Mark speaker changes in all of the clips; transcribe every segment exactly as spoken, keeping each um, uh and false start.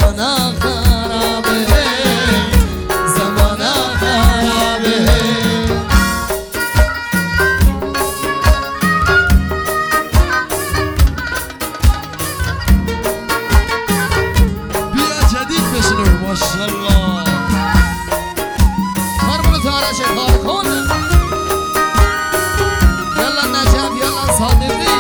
Speaker 1: زمانه خرابه زمانه خرابه
Speaker 2: بیا جدید بشنو ماشاءالله
Speaker 1: هرمون تارش کار کن یلا نجف یلا صادقی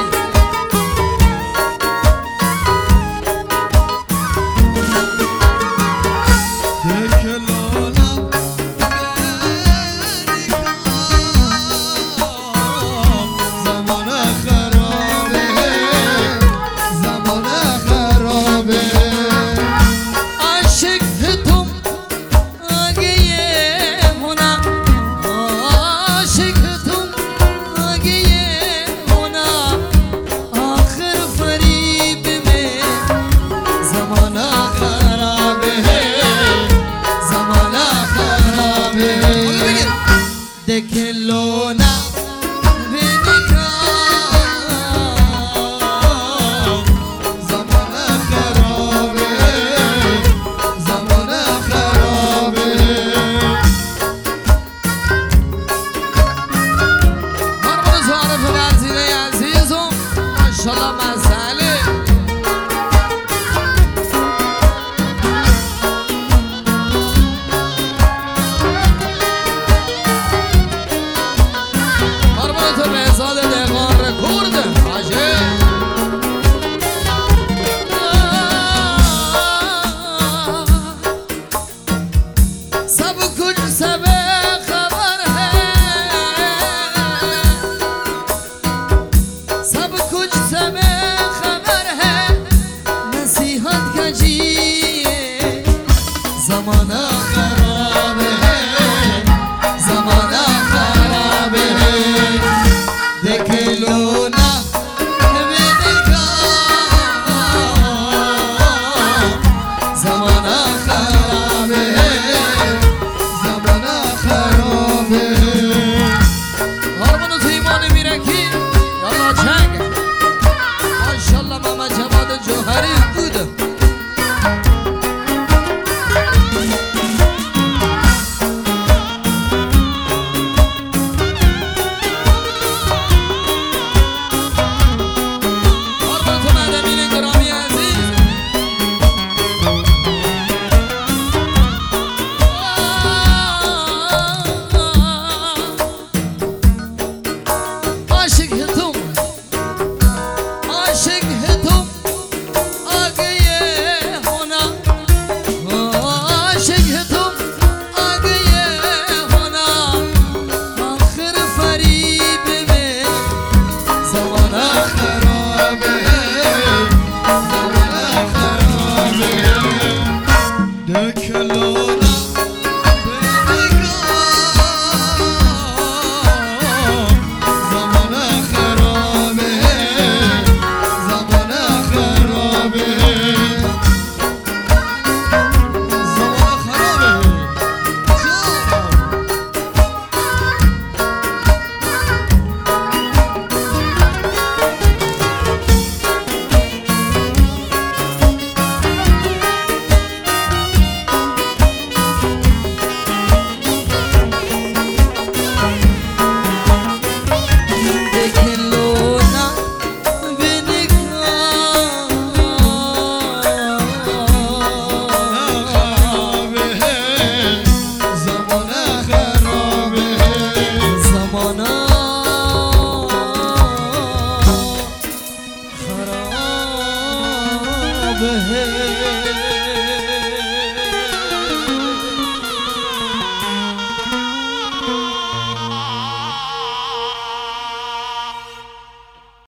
Speaker 1: دکلونا بینیکا
Speaker 2: زمانه خرابه زمانه خرابه
Speaker 1: هرمون زارف برزیره عزیزم ماشالله مسئله تو بهزاد دقان رکورد عجب سب کچھ سب خبر ہے سب کچھ سب خبر ہے نصیحت کا جیے زمانہ خراب ہے زمانہ خراب ہے دکلونا بینیکا زمانه خرابه
Speaker 2: زمانه خرابه
Speaker 1: هرمونو تو ایمان میرکی یالا چنگ ماشالله محمد جواد جوهری بود
Speaker 2: دکلونا